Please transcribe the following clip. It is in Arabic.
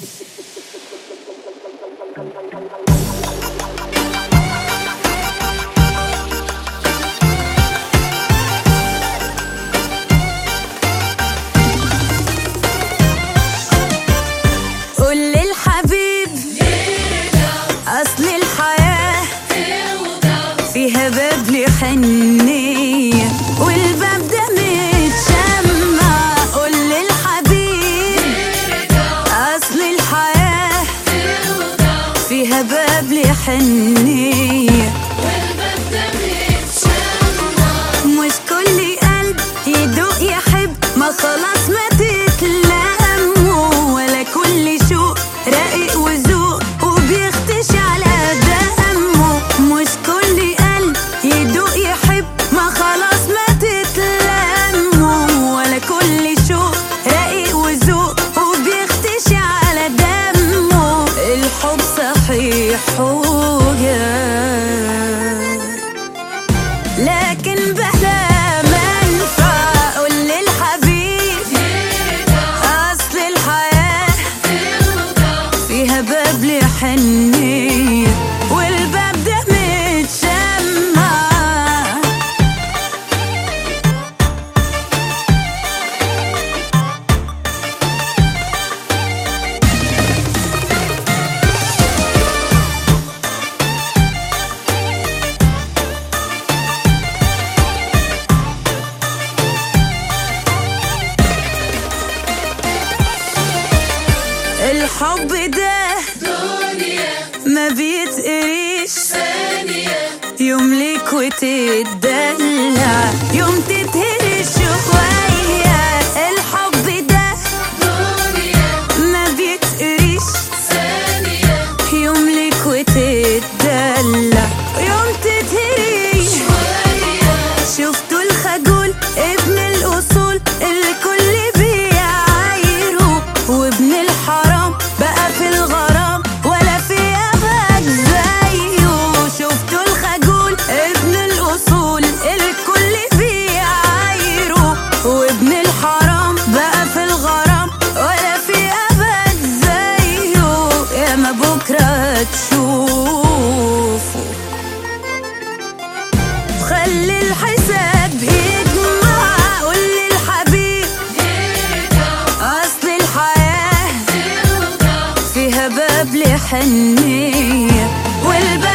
قول للحبيب أصل الحياة فيها باب لحنية والباب ده متشمع. قول للحبيب أصل الحياة فيها باب لحنية والباب ده متشمع. مش كل قلب يدوق يحب، ما خلاص ما تتلموا، ولا كل شوق رقيق وذوق وبيختش على دمه. مش كل قلب يدوق يحب، ما خلاص ما تتلموا، ولا كل شوق رقيق وذوق وبيختش على دمه. الحب صحيح حجة لكن بلا منفعة. قول للحبيب أصل الحياة فيها باب لحنية والباب ده متشمع. الحب ده دنيا ما بيتقريش ثانية، يوم ليك وتتدلع يوم تتهرش شوية. الحب ده دنيا ما بيتقريش ثانية، يوم ليك وتتدلع يوم تتهرش شوية. شفتوا الخجول ابن الأصول الكل بيعايره، وابن الحرام بقى في الغرام ولا في أبد زيه. شفتوا الخجول ابن الأصول الكل بيعايره، وابن الحرام بقى في الغرام ولا في أبد زيه. يا ما بكرة هتشوفوا، خلي الحساب يجمع. قول للحبيب أصل الحياة فيها باب لحنية والباب